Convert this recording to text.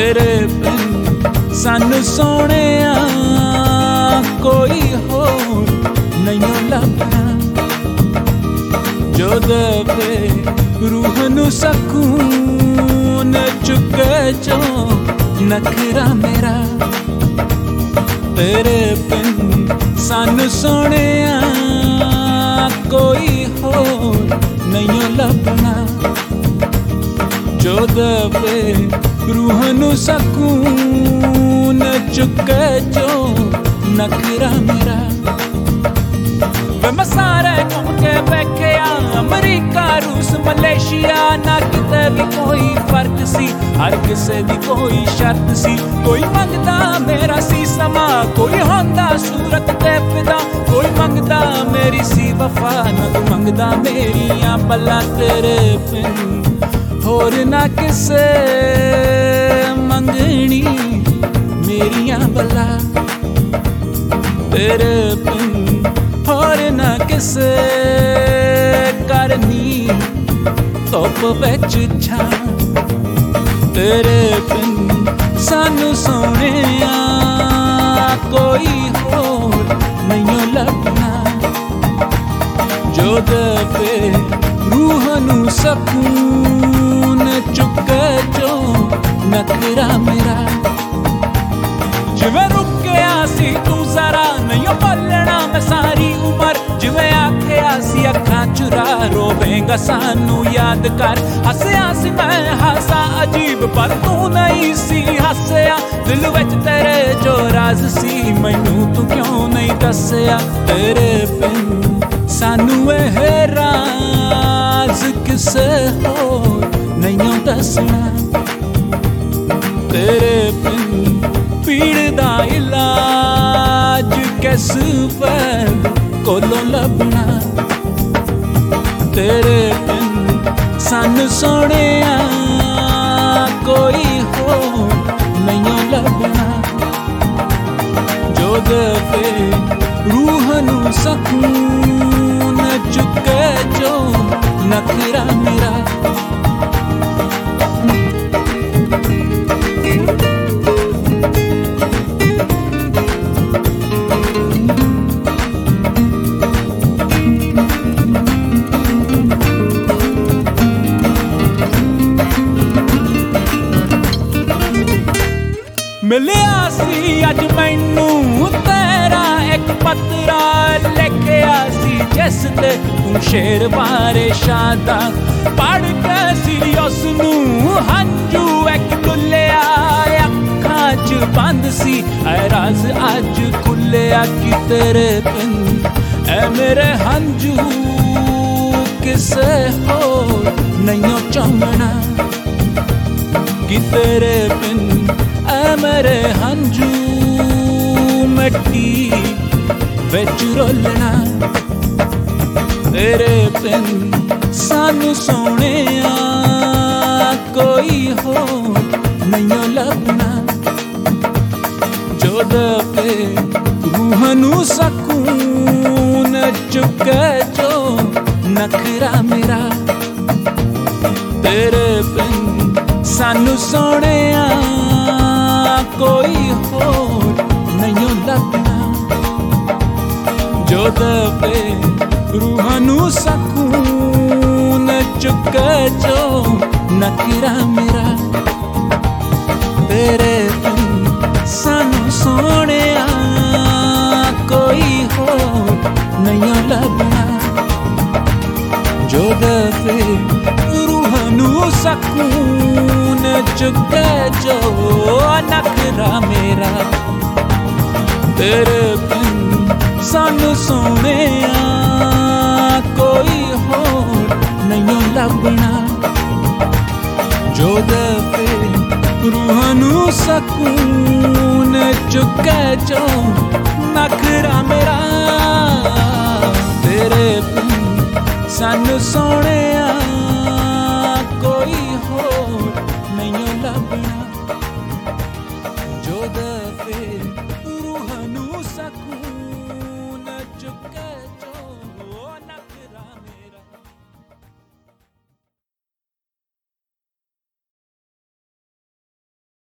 तेरे बिन सानू सोहणिया कोई होर नहीं लभना, जो देवे रूह नू सकून चुके जो नखरा मेरा। तेरे बिन सानू सोहणिया कोई होर नहीं लभना, जो देवे रूह नू सकून चुके जो नखरा मेरा। मैं सारे घूम के वेखिया अमरीका रूस मलेशिया, ना किते भी कोई फर्क सी, हर किसे दी कोई शर्त सी। कोई मंगदा मेरा सी समा, कोई होंदा सूरत ते फिदा, कोई मंगदा मेरी सी वफा, ना कोई मंगदा मेरियां पल्ला। तेरे बिन होर ना किसे मंगनी मेरियां बला, तेरे बिन होर ना किसे करनी धुप विच छां। तेरे बिन सानू सोहणिया कोई होर नहीं लभना, जो देवे रूह नू सकून चुके जो नखरा मेरा। जिवें रुकिया सी तू जरा नहीं बोलना मैं सारी उमर, जिवें आखिया सी अखां चुरा रोवेंगा सानू याद कर। हसया सी मैं हासा अजीब पर तू नहीं सी हसया, दिल विच तेरे जो राज सी मैनू तू क्यों नहीं दसया। तेरे बिन सानू एह राज किसे होर नहीं दसना, तेरे बिन पीड़ दा इलाज किस वैद कोलों लभना। तेरे बिन सानू सोहणिया कोई होर नहीं लभना, जो देवे रूह नू सकून चुके जो नखरा मेरा। मिलिया सी अज मैनू तेरा एक पत्रा, लिखिया सी जिस ते तू शेर बारे शादा। पढ़ के सी उसनू हंजू एक डुलिया, अखां च बंद सी ऐ राज अज खुलिया। कि तेरे बिन ऐ मेरे हंजू किसे होर नहीं चमना, कि तेरे बिन ऐ मेरे हंजू मिट्टी विच रोलना। तेरे बिन सानू सोहणिया कोई होर नहीं लभना, जो देवे रूह नू सकून चुके जो नखरा मेरा। तेरे बिन सानू सोहणिया कोई होर नहीं लभना, जो देवे रूह नू सकून चुके जो नखरा मेरा। तेरे बिन सानू सोहणिया कोई होर नहीं लभना, जो देवे रूह नू सकून चुके जो नखरा मेरा। तेरे बिन सानू सोहणिया कोई होर नहीं लभना, जो देवे रूह नू सकून चुके जो नखरा मेरा। तेरे बिन सानू सोहणिया